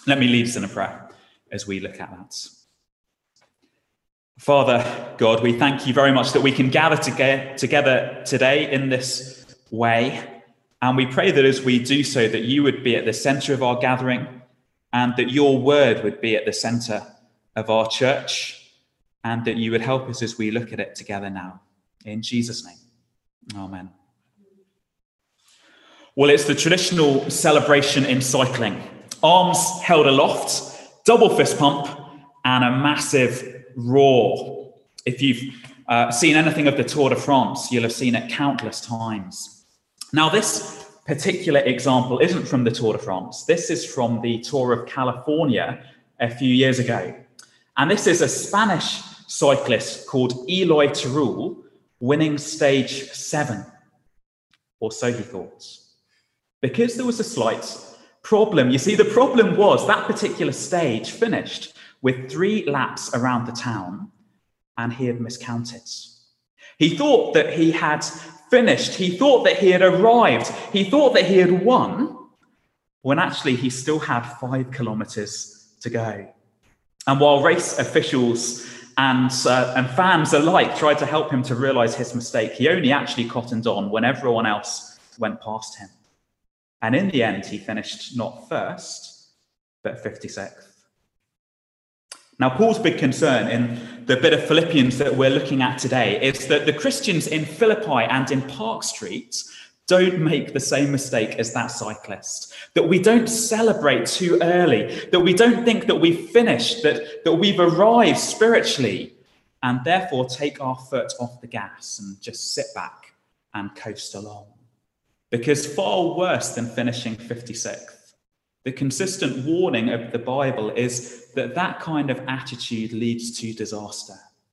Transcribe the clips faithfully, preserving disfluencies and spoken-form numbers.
Let me lead us in a prayer as we look at that. Father God, we thank you very much that we can gather together today in this way. And we pray that as we do so, that you would be at the center of our gathering and that your word would be at the center of our church and that you would help us as we look at it together now. In Jesus' name, amen. Well, it's the traditional celebration in cycling. Arms held aloft, double fist pump, and a massive roar. If you've uh, seen anything of the Tour de France, you'll have seen it countless times. Now, this particular example isn't from the Tour de France. This is from the Tour of California a few years ago. And this is a Spanish cyclist called Eloy Teruel winning stage seven, or so he thought. Because there was a slight problem. You see, the problem was that particular stage finished with three laps around the town, and he had miscounted. He thought that he had finished. He thought that he had arrived. He thought that he had won, when actually he still had five kilometers to go. And while race officials and, uh, and fans alike tried to help him to realize his mistake, he only actually cottoned on when everyone else went past him. And in the end, he finished not first, but fifty-sixth. Now, Paul's big concern in the bit of Philippians that we're looking at today is that the Christians in Philippi and in Park Street don't make the same mistake as that cyclist, that we don't celebrate too early, that we don't think that we've finished, that, that we've arrived spiritually, and therefore take our foot off the gas and just sit back and coast along. Because far worse than finishing fifty-sixth, the consistent warning of the Bible is that that kind of attitude leads to disaster.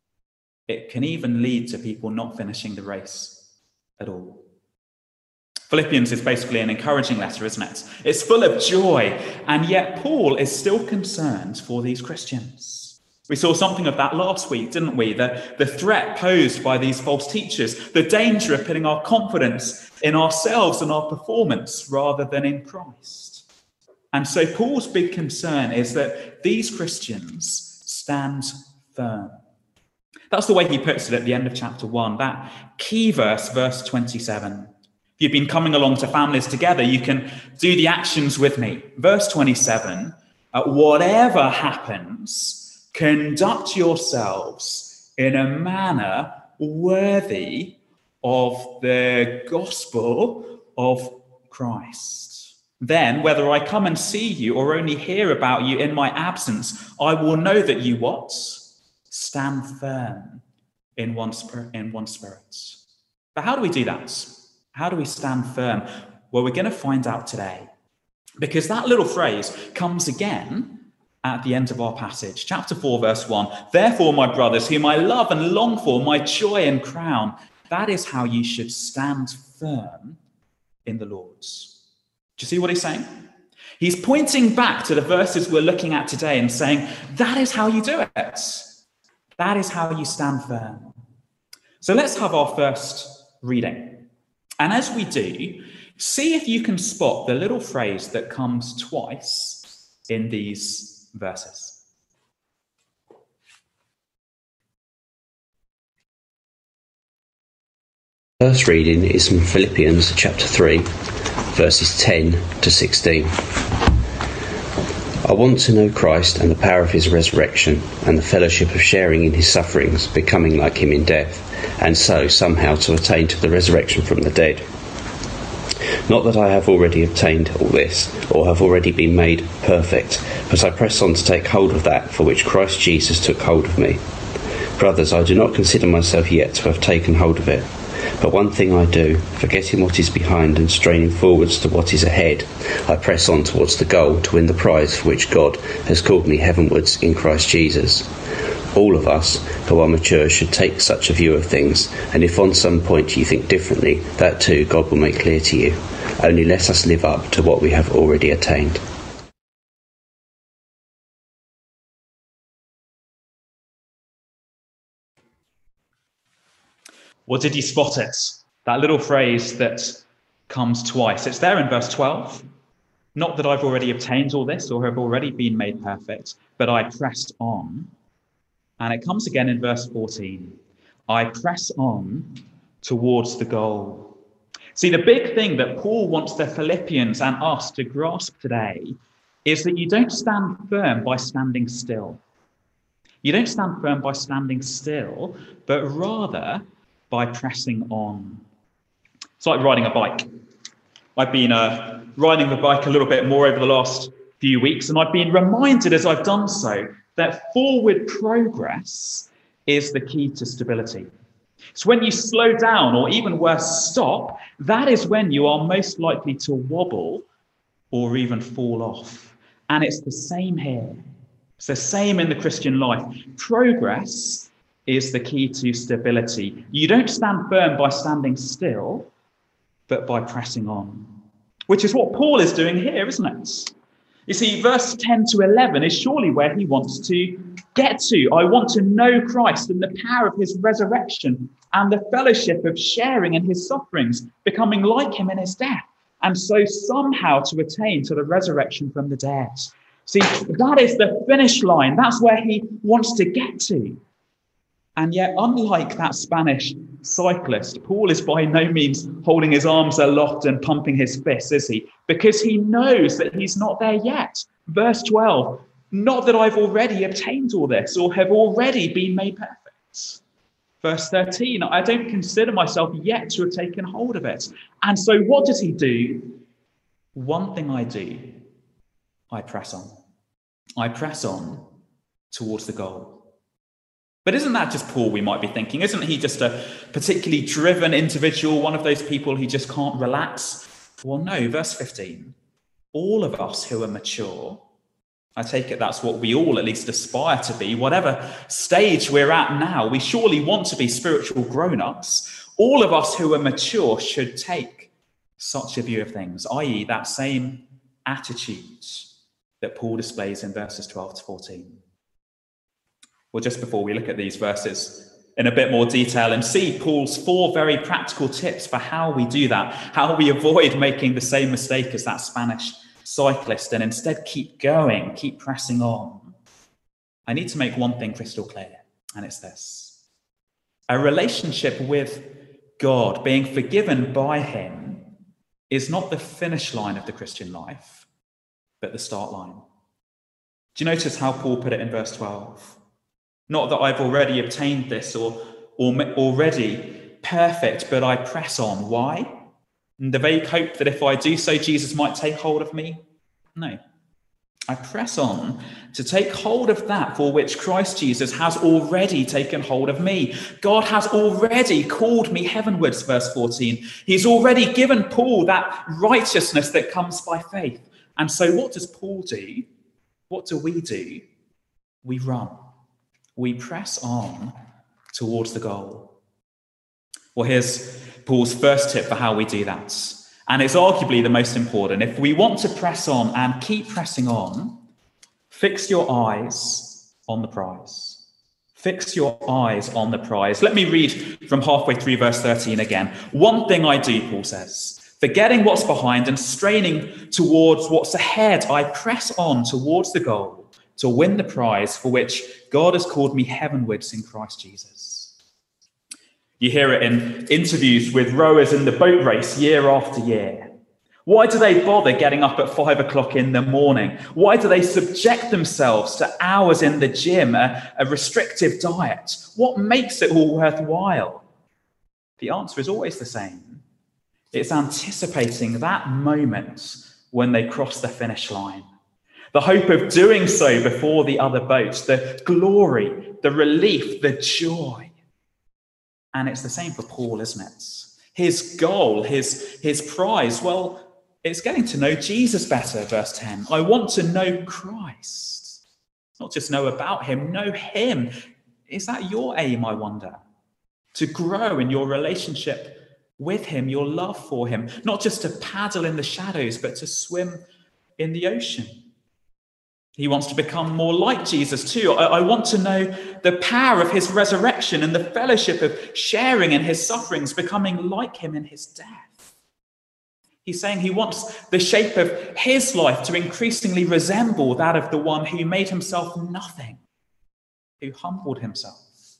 It can even lead to people not finishing the race at all. Philippians is basically an encouraging letter, isn't it? It's full of joy, and yet Paul is still concerned for these Christians. We saw something of that last week, didn't we? The, the threat posed by these false teachers, the danger of putting our confidence in ourselves and our performance rather than in Christ. And so Paul's big concern is that these Christians stand firm. That's the way he puts it at the end of chapter one, that key verse, verse twenty-seven. If you've been coming along to Families Together, you can do the actions with me. Verse twenty-seven, uh, whatever happens, conduct yourselves in a manner worthy of the gospel of Christ. Then, whether I come and see you or only hear about you in my absence, I will know that you what? Stand firm in one spirit. In one spirit. But how do we do that? How do we stand firm? Well, we're going to find out today, because that little phrase comes again at the end of our passage, chapter four, verse one. Therefore, my brothers, whom I love and long for, my joy and crown, that is how you should stand firm in the Lord. Do you see what he's saying? He's pointing back to the verses we're looking at today and saying, that is how you do it. That is how you stand firm. So let's have our first reading. And as we do, see if you can spot the little phrase that comes twice in these verses. First reading is from Philippians chapter three, verses ten to sixteen. I want to know Christ and the power of his resurrection and the fellowship of sharing in his sufferings, becoming like him in death, and so somehow to attain to the resurrection from the dead. Not that I have already obtained all this, or have already been made perfect, but I press on to take hold of that for which Christ Jesus took hold of me. Brothers, I do not consider myself yet to have taken hold of it. But one thing I do, forgetting what is behind and straining forwards to what is ahead, I press on towards the goal to win the prize for which God has called me heavenwards in Christ Jesus. All of us who are mature should take such a view of things, and if on some point you think differently, that too God will make clear to you. Only let us live up to what we have already attained. Well, did you spot it? That little phrase that comes twice. It's there in verse twelve, Not that I've already obtained all this or have already been made perfect, but I press on. And it comes again in verse fourteen. I press on towards the goal. See, the big thing that Paul wants the Philippians and us to grasp today is that you don't stand firm by standing still. You don't stand firm by standing still, but rather by pressing on. It's like riding a bike. I've been uh, riding the bike a little bit more over the last few weeks, and I've been reminded as I've done so that forward progress is the key to stability. So when you slow down, or even worse, stop, that is when you are most likely to wobble or even fall off. And it's the same here. It's the same in the Christian life. Progress is the key to stability. You don't stand firm by standing still, but by pressing on, which is what Paul is doing here, isn't it? You see, verse ten to eleven is surely where he wants to get to. I want to know Christ and the power of his resurrection and the fellowship of sharing in his sufferings, becoming like him in his death, and so somehow to attain to the resurrection from the dead. See, that is the finish line. That's where he wants to get to. And yet, unlike that Spanish cyclist, Paul is by no means holding his arms aloft and pumping his fists, is he? Because he knows that he's not there yet. Verse twelve, not that I've already obtained all this or have already been made perfect. Verse thirteen, I don't consider myself yet to have taken hold of it. And so what does he do? One thing I do, I press on. I press on towards the goal. But isn't that just Paul, we might be thinking? Isn't he just a particularly driven individual, one of those people who just can't relax? Well, no, verse fifteen. All of us who are mature, I take it that's what we all at least aspire to be, whatever stage we're at now, we surely want to be spiritual grown-ups. All of us who are mature should take such a view of things, that is that same attitude that Paul displays in verses twelve to fourteen. Well, just before we look at these verses in a bit more detail and see Paul's four very practical tips for how we do that, how we avoid making the same mistake as that Spanish cyclist and instead keep going, keep pressing on, I need to make one thing crystal clear, and it's this. A relationship with God, being forgiven by him, is not the finish line of the Christian life, but the start line. Do you notice how Paul put it in verse twelve? Not that I've already obtained this or, or already perfect, but I press on. Why? And the vague hope that if I do so, Jesus might take hold of me? No. I press on to take hold of that for which Christ Jesus has already taken hold of me. God has already called me heavenwards, verse fourteen. He's already given Paul that righteousness that comes by faith. And so what does Paul do? What do we do? We run. We press on towards the goal. Well, here's Paul's first tip for how we do that. And it's arguably the most important. If we want to press on and keep pressing on, fix your eyes on the prize. Fix your eyes on the prize. Let me read from halfway through verse thirteen again. One thing I do, Paul says, forgetting what's behind and straining towards what's ahead, I press on towards the goal to win the prize for which God has called me heavenwards in Christ Jesus. You hear it in interviews with rowers in the boat race year after year. Why do they bother getting up at five o'clock in the morning? Why do they subject themselves to hours in the gym, a, a restrictive diet? What makes it all worthwhile? The answer is always the same. It's anticipating that moment when they cross the finish line. The hope of doing so before the other boats, the glory, the relief, the joy. And it's the same for Paul, isn't it? His goal, his, his prize, well, it's getting to know Jesus better, verse ten. I want to know Christ. Not just know about him, know him. Is that your aim, I wonder? To grow in your relationship with him, your love for him, not just to paddle in the shadows, but to swim in the ocean. He wants to become more like Jesus too. I, I want to know the power of his resurrection and the fellowship of sharing in his sufferings, becoming like him in his death. He's saying he wants the shape of his life to increasingly resemble that of the one who made himself nothing, who humbled himself,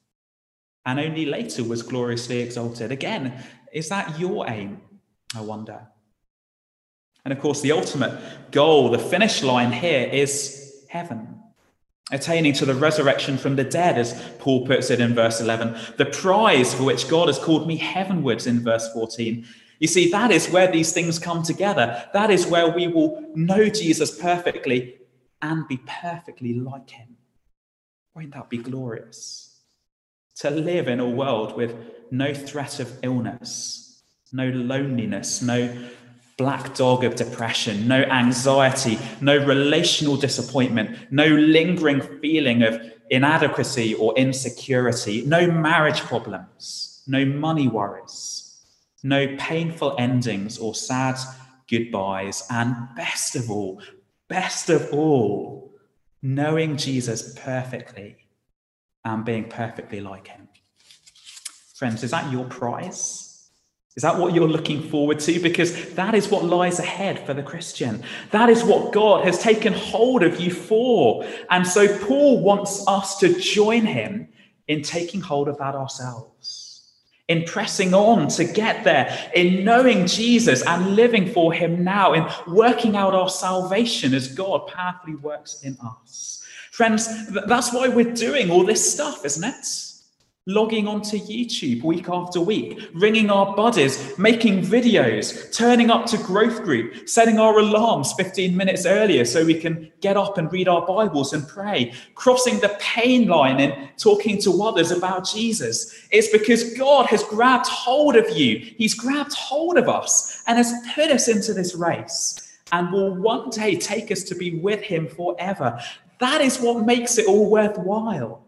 and only later was gloriously exalted. Again, is that your aim, I wonder? And of course, the ultimate goal, the finish line here is heaven, attaining to the resurrection from the dead, as Paul puts it in verse eleven, the prize for which God has called me heavenwards in verse fourteen. You see, that is where these things come together. That is where we will know Jesus perfectly and be perfectly like him. Won't that be glorious? To live in a world with no threat of illness, no loneliness, no black dog of depression, no anxiety, no relational disappointment, no lingering feeling of inadequacy or insecurity, no marriage problems, no money worries, no painful endings or sad goodbyes, and best of all, best of all, knowing Jesus perfectly and being perfectly like him. Friends, is that your prize? Is that what you're looking forward to? Because that is what lies ahead for the Christian. That is what God has taken hold of you for. And so Paul wants us to join him in taking hold of that ourselves, in pressing on to get there, in knowing Jesus and living for him now, in working out our salvation as God powerfully works in us. Friends, that's why we're doing all this stuff, isn't it? Logging onto YouTube week after week, ringing our buddies, making videos, turning up to growth group, setting our alarms fifteen minutes earlier so we can get up and read our Bibles and pray, crossing the pain line and talking to others about Jesus. It's because God has grabbed hold of you. He's grabbed hold of us and has put us into this race and will one day take us to be with him forever. That is what makes it all worthwhile.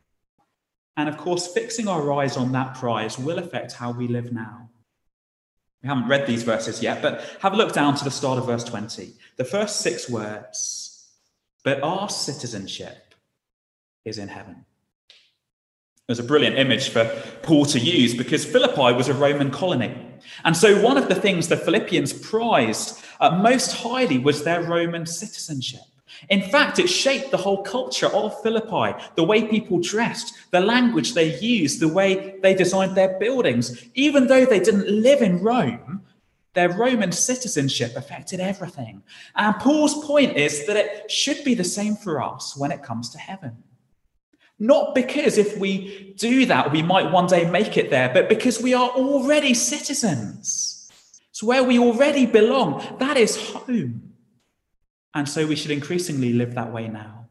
And of course, fixing our eyes on that prize will affect how we live now. We haven't read these verses yet, but have a look down to the start of verse twenty. The first six words, but our citizenship is in heaven. It was a brilliant image for Paul to use because Philippi was a Roman colony. And so one of the things the Philippians prized uh, most highly was their Roman citizenship. In fact, it shaped the whole culture of Philippi, the way people dressed, the language they used, the way they designed their buildings. Even though they didn't live in Rome, their Roman citizenship affected everything. And Paul's point is that it should be the same for us when it comes to heaven. Not because if we do that, we might one day make it there, but because we are already citizens. It's where we already belong. That is home. And so we should increasingly live that way now.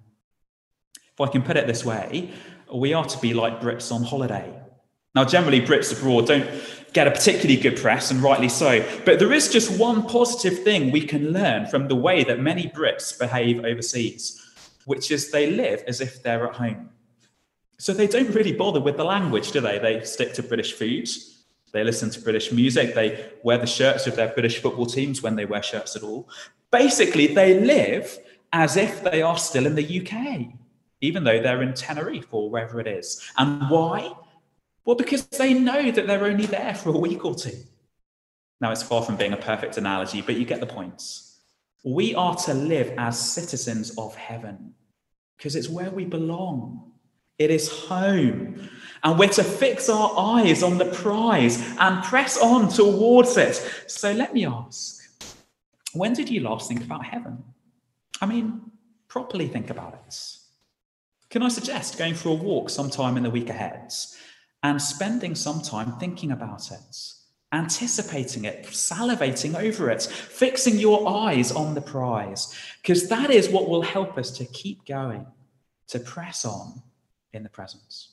If I can put it this way, we are to be like Brits on holiday. Now, generally, Brits abroad don't get a particularly good press, and rightly so. But there is just one positive thing we can learn from the way that many Brits behave overseas, which is they live as if they're at home. So they don't really bother with the language, do they? They stick to British food. They listen to British music. They wear the shirts of their British football teams when they wear shirts at all. Basically, they live as if they are still in the U K, even though they're in Tenerife or wherever it is. And why? Well, because they know that they're only there for a week or two. Now, it's far from being a perfect analogy, but you get the points. We are to live as citizens of heaven because it's where we belong. It is home. And we're to fix our eyes on the prize and press on towards it. So let me ask, when did you last think about heaven? I mean, properly think about it. Can I suggest going for a walk sometime in the week ahead and spending some time thinking about it, anticipating it, salivating over it, fixing your eyes on the prize, because that is what will help us to keep going, to press on in the present.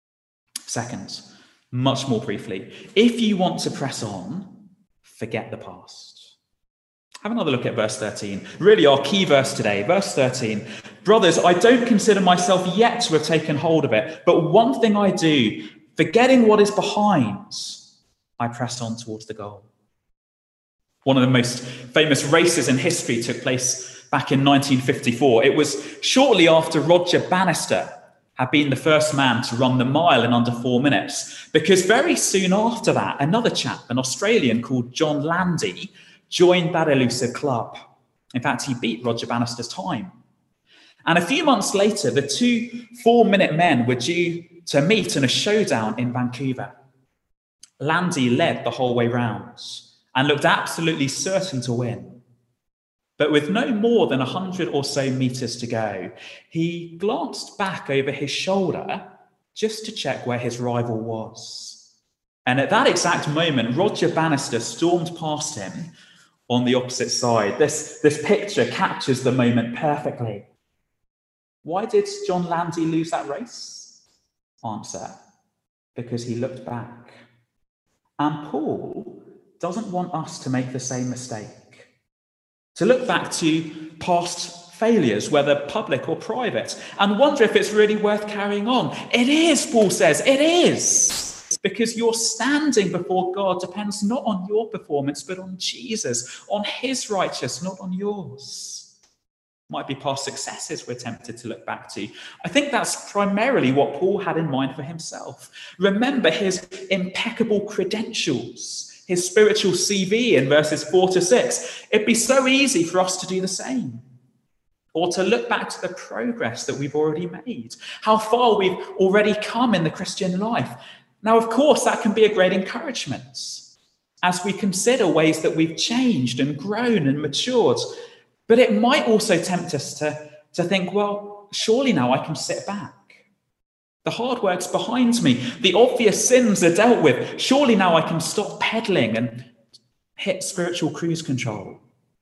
Second, much more briefly, if you want to press on, forget the past. Have another look at verse thirteen. Really our key verse today, verse thirteen. Brothers, I don't consider myself yet to have taken hold of it, but one thing I do, forgetting what is behind, I press on towards the goal. One of the most famous races in history took place back in nineteen fifty-four. It was shortly after Roger Bannister had been the first man to run the mile in under four minutes, because very soon after that, another chap, an Australian called John Landy, joined that elusive club. In fact, he beat Roger Bannister's time. And a few months later, the two four-minute men were due to meet in a showdown in Vancouver. Landy led the whole way round and looked absolutely certain to win. But with no more than one hundred or so metres to go, he glanced back over his shoulder just to check where his rival was. And at that exact moment, Roger Bannister stormed past him on the opposite side. This, this picture captures the moment perfectly. Why did John Landy lose that race? Answer, because he looked back. And Paul doesn't want us to make the same mistake. To look back to past failures, whether public or private, and wonder if it's really worth carrying on. It is, Paul says, it is. Because your standing before God depends not on your performance, but on Jesus, on his righteousness, not on yours. Might be past successes we're tempted to look back to. I think that's primarily what Paul had in mind for himself. Remember his impeccable credentials, his spiritual C V in verses four to six. It'd be so easy for us to do the same, or to look back to the progress that we've already made, how far we've already come in the Christian life. Now, of course, that can be a great encouragement as we consider ways that we've changed and grown and matured. But it might also tempt us to, to think, well, surely now I can sit back. The hard work's behind me. The obvious sins are dealt with. Surely now I can stop peddling and hit spiritual cruise control.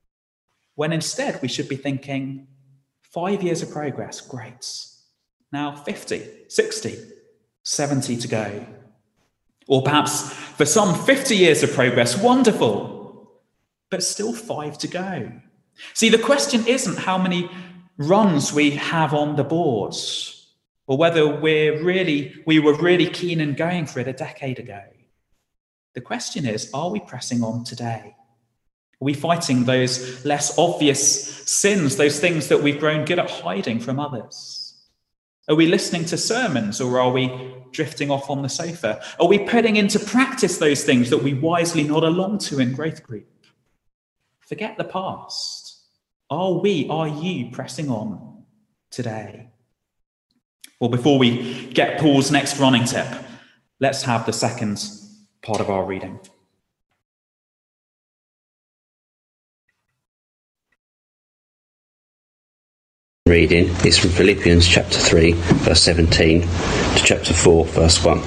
When instead we should be thinking, five years of progress, great. Now fifty, sixty, seventy to go. Or perhaps for some fifty years of progress, wonderful, but still five to go. See, the question isn't how many runs we have on the boards, or whether we're really, we were really keen and going for it a decade ago. The question is, are we pressing on today? Are we fighting those less obvious sins, those things that we've grown good at hiding from others? Are we listening to sermons, or are we drifting off on the sofa? Are we putting into practice those things that we wisely nod along to in growth group? Forget the past. Are we, are you pressing on today? Well, before we get Paul's next running tip, let's have the second part of our reading. Reading is from Philippians chapter three, verse seventeen to chapter four, verse one.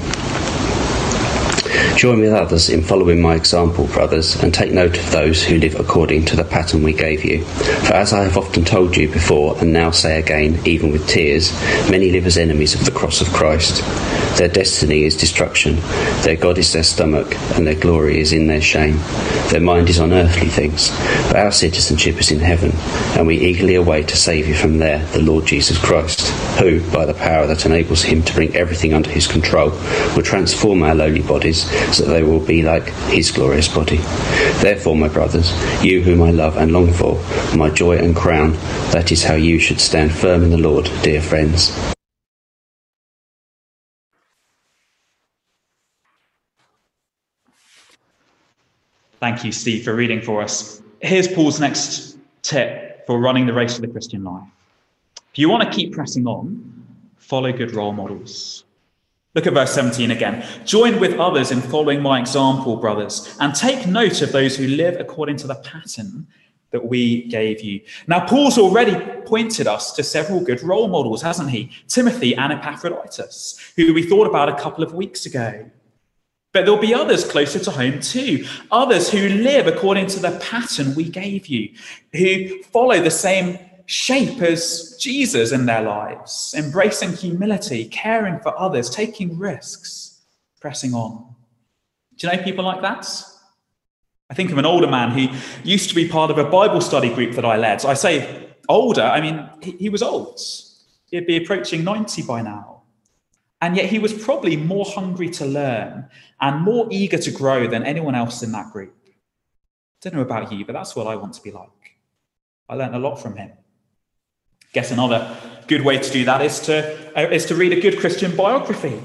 Join with others in following my example, brothers, and take note of those who live according to the pattern we gave you. For as I have often told you before, and now say again, even with tears, many live as enemies of the cross of Christ. Their destiny is destruction, their God is their stomach, and their glory is in their shame. Their mind is on earthly things, but our citizenship is in heaven, and we eagerly await a Saviour from there, the Lord Jesus Christ, who, by the power that enables him to bring everything under his control, will transform our lowly bodies so that they will be like his glorious body. Therefore, my brothers, you whom I love and long for, my joy and crown, that is how you should stand firm in the Lord, dear friends. Thank you, Steve, for reading for us. Here's Paul's next tip for running the race of the Christian life. If you want to keep pressing on, follow good role models. Look at verse seventeen again. Join with others in following my example, brothers, and take note of those who live according to the pattern that we gave you. Now, Paul's already pointed us to several good role models, hasn't he? Timothy and Epaphroditus, who we thought about a couple of weeks ago. But there'll be others closer to home too. Others who live according to the pattern we gave you, who follow the same shape as Jesus in their lives, embracing humility, caring for others, taking risks, pressing on. Do you know people like that? I think of an older man who used to be part of a Bible study group that I led. I say older, I mean, he, he was old. He'd be approaching ninety by now. And yet he was probably more hungry to learn and more eager to grow than anyone else in that group. I don't know about you, but that's what I want to be like. I learned a lot from him. Guess another good way to do that is to, uh, is to read a good Christian biography.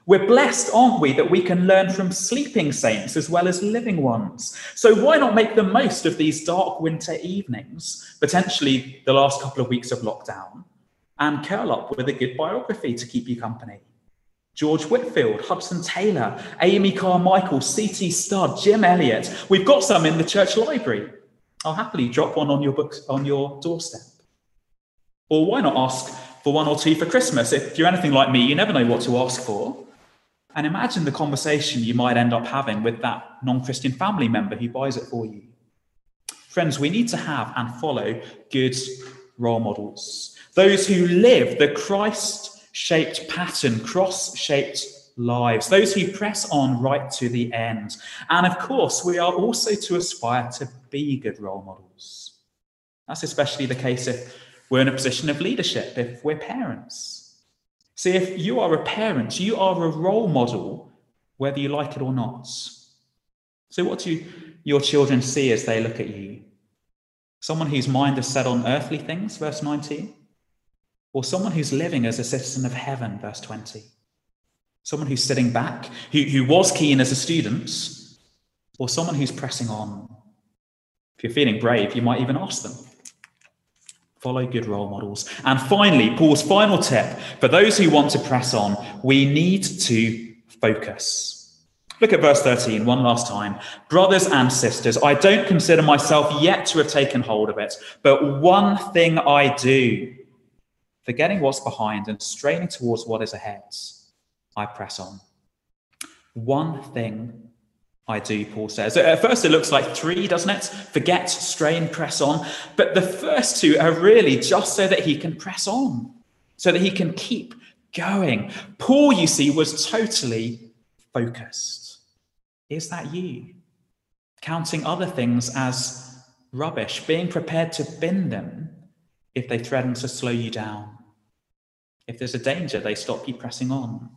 We're blessed, aren't we, that we can learn from sleeping saints as well as living ones. So why not make the most of these dark winter evenings, potentially the last couple of weeks of lockdown, and curl up with a good biography to keep you company? George Whitfield, Hudson Taylor, Amy Carmichael, C T Studd, Jim Elliot. We've got some in the church library. I'll happily drop one on your books on your doorstep. Or why not ask for one or two for Christmas? If you're anything like me, you never know what to ask for. And imagine the conversation you might end up having with that non-Christian family member who buys it for you. Friends, we need to have and follow good role models. Those who live the Christ-shaped pattern, cross-shaped lives. Those who press on right to the end. And of course, we are also to aspire to be good role models. That's especially the case if we're in a position of leadership, if we're parents. See, if you are a parent, you are a role model, whether you like it or not. So what do your children see as they look at you? Someone whose mind is set on earthly things, verse nineteen? Or someone who's living as a citizen of heaven, verse twenty? Someone who's sitting back, who, who was keen as a student? Or someone who's pressing on? If you're feeling brave, you might even ask them. Follow good role models. And finally, Paul's final tip, for those who want to press on, we need to focus. Look at verse thirteen one last time. Brothers and sisters, I don't consider myself yet to have taken hold of it, but one thing I do, forgetting what's behind and straining towards what is ahead, I press on. One thing I do, Paul says. At first it looks like three, doesn't it? Forget, strain, press on. But the first two are really just so that he can press on, so that he can keep going. Paul, you see, was totally focused. Is that you? Counting other things as rubbish, being prepared to bin them if they threaten to slow you down. If there's a danger, they stop you pressing on.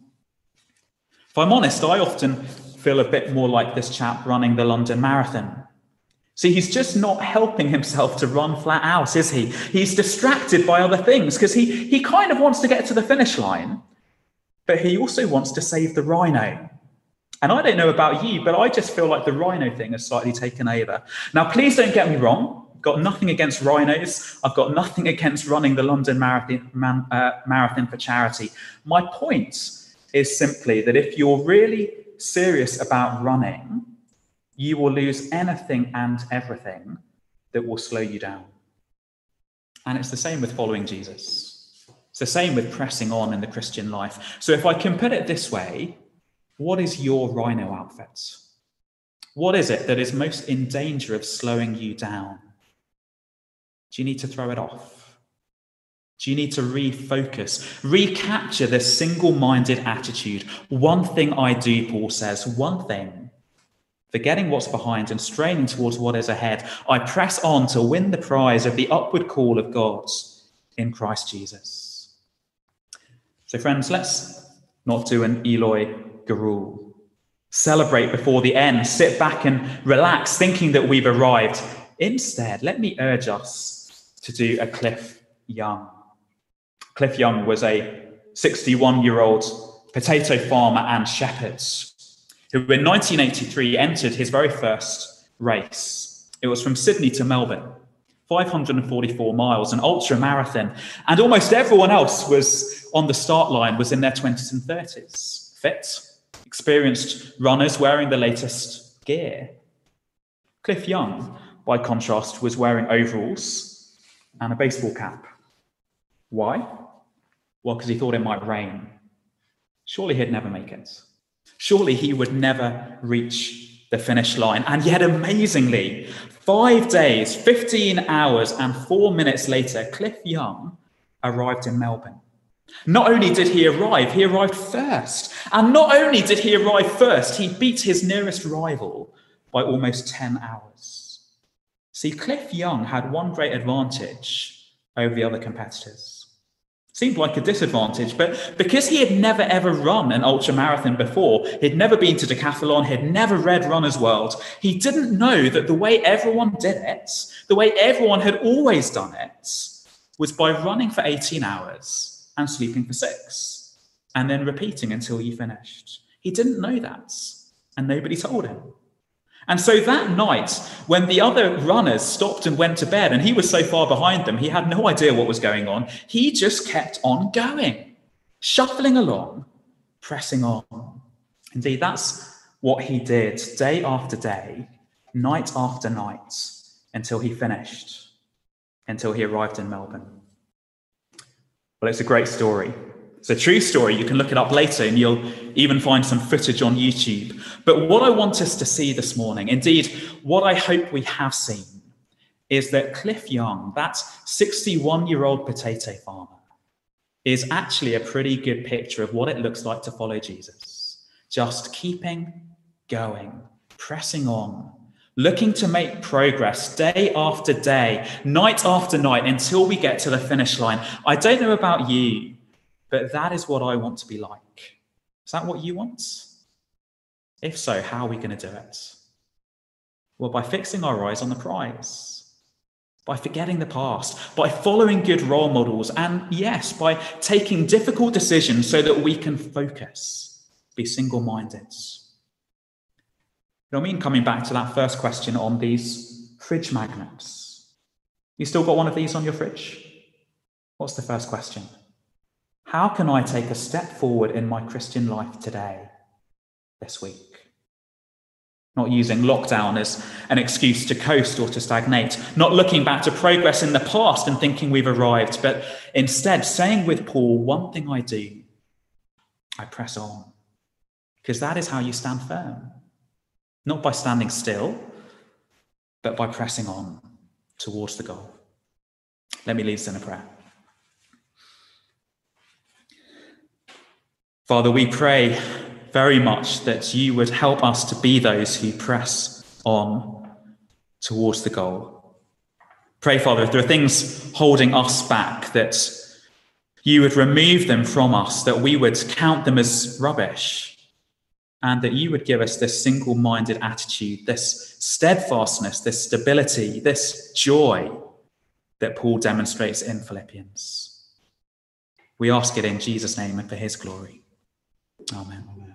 If I'm honest, I often feel a bit more like this chap running the London Marathon. See, he's just not helping himself to run flat out, is he? He's distracted by other things because he, he kind of wants to get to the finish line, but he also wants to save the rhino. And I don't know about you, but I just feel like the rhino thing has slightly taken over. Now, please don't get me wrong. I've got nothing against rhinos. I've got nothing against running the London Marathon, man, uh, marathon for charity. My point is simply that if you're really serious about running, you will lose anything and everything that will slow you down. And it's the same with following Jesus. It's the same with pressing on in the Christian life. So if I can put it this way, what is your rhino outfit? What is it that is most in danger of slowing you down? Do you need to throw it off? Do you need to refocus, recapture this single-minded attitude? One thing I do, Paul says, one thing. Forgetting what's behind and straining towards what is ahead, I press on to win the prize of the upward call of God in Christ Jesus. So friends, let's not do an Eloi Garul. Celebrate before the end, sit back and relax, thinking that we've arrived. Instead, let me urge us to do a Cliff Young. Cliff Young was a sixty-one-year-old potato farmer and shepherd who in nineteen eighty-three entered his very first race. It was from Sydney to Melbourne, five hundred forty-four miles, an ultra marathon, and almost everyone else was on the start line was in their twenties and thirties. Fit, experienced runners wearing the latest gear. Cliff Young, by contrast, was wearing overalls and a baseball cap. Why? Well, because he thought it might rain. Surely he'd never make it. Surely he would never reach the finish line. And yet, amazingly, five days, fifteen hours and four minutes later, Cliff Young arrived in Melbourne. Not only did he arrive, he arrived first. And not only did he arrive first, he beat his nearest rival by almost ten hours. See, Cliff Young had one great advantage over the other competitors. Seemed like a disadvantage, but because he had never ever run an ultra marathon before, he'd never been to decathlon, he'd never read Runner's World, he didn't know that the way everyone did it, the way everyone had always done it, was by running for eighteen hours and sleeping for six. and then repeating until you finished. He didn't know that, and nobody told him. And so that night, when the other runners stopped and went to bed, and he was so far behind them, he had no idea what was going on. He just kept on going, shuffling along, pressing on. Indeed, that's what he did day after day, night after night, until he finished, until he arrived in Melbourne. Well, it's a great story. It's a true story. You can look it up later and you'll even find some footage on YouTube. But what I want us to see this morning, indeed, what I hope we have seen, is that Cliff Young, that sixty-one-year-old potato farmer, is actually a pretty good picture of what it looks like to follow Jesus. Just keeping going, pressing on, looking to make progress day after day, night after night, until we get to the finish line. I don't know about you, but that is what I want to be like. Is that what you want? If so, how are we going to do it? Well, by fixing our eyes on the prize, by forgetting the past, by following good role models, and yes, by taking difficult decisions so that we can focus, be single-minded. You know what I mean? Coming back to that first question on these fridge magnets. You still got one of these on your fridge? What's the first question? How can I take a step forward in my Christian life today, this week? Not using lockdown as an excuse to coast or to stagnate, not looking back to progress in the past and thinking we've arrived, but instead saying with Paul, one thing I do, I press on. Because that is how you stand firm. Not by standing still, but by pressing on towards the goal. Let me lead us in a prayer. Father, we pray very much that you would help us to be those who press on towards the goal. Pray, Father, if there are things holding us back, that you would remove them from us, that we would count them as rubbish, and that you would give us this single-minded attitude, this steadfastness, this stability, this joy that Paul demonstrates in Philippians. We ask it in Jesus' name and for his glory. Amen.